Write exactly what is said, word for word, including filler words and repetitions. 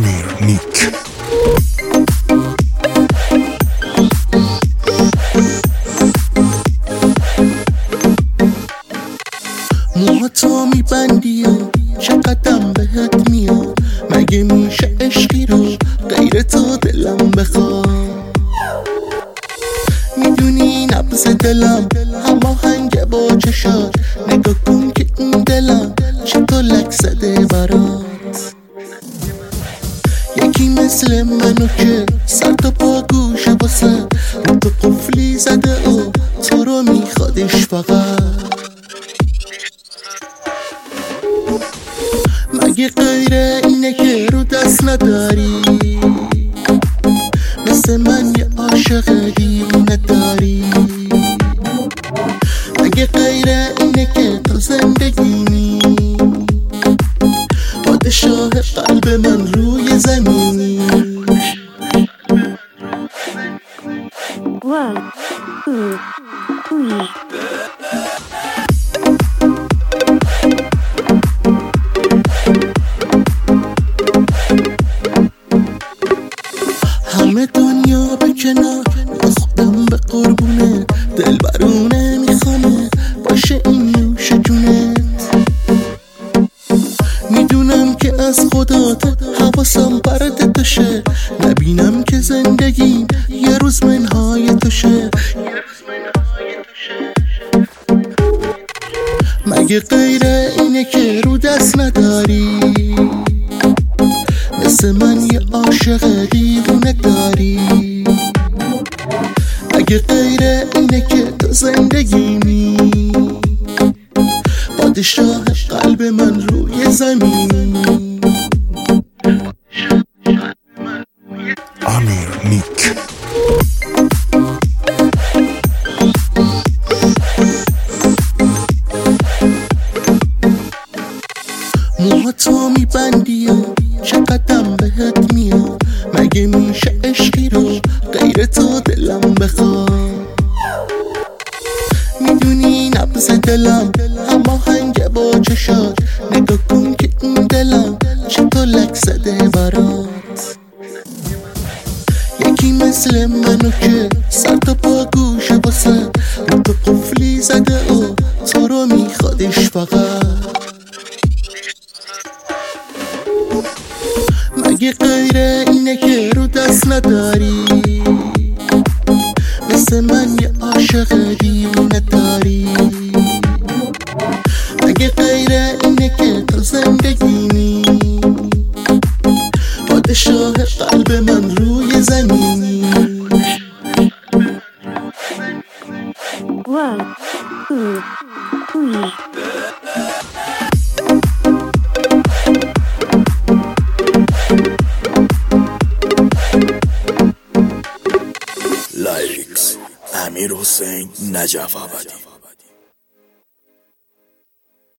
امیر نیک. موها تو میبندی و چقدرم بهت میاد، مگه میشه عشقی رو غیر تو دلم بخواد؟ میدونی نبض دلم هماهنگ با چشات، نگاه کن که این دلم چطور لک زده برات. یکی مثل منو که سر تا پا گوشه واسه رو تو قفلی زده و تو رو میخوادش فقط. مگه غیر اینه که رو دست نداری؟ مثل من یه عاشق دیوونه داری؟ مگه غیر اینه که تو زندگیمی، پادشاه قلب من روی زمینی؟ One, two, three. همه دنیا به کنار، خودم به قربونه، دل برونه میخوامه باشه این نوش جونت. میدونم که از خدات حواسم پرد توشه، نبینم که زندگیم یه روز منهای توشه. مگه غیر اینه که رو دست نداری؟ مثل من یه عاشق دیوونه داری؟ مگه غیر اینه که تو زندگیمی، پادشاه قلب من روی زمینی؟ امیر نیک. موها تو میبندی و چقدرم بهت میاد، مگه میشه عشقی رو غیر تو دلم بخواد؟ میدونی نبض دلم هماهنگ با چشات، نگاه کن که این دلم چطور لک زده برات. یکی مثل منو که سر تا پا گوشه واسه رو تو قفلی زده و تو رو میخوادش فقط. مگه غیر اینه که رو دست نداری؟ مثل من یه عاشق دیوونه داری؟ مگه غیر اینه که تو زندگیمی، پادشاه قلب من روی زمینی؟ One, two, three. لایکس امیر حسین نجف آبادی.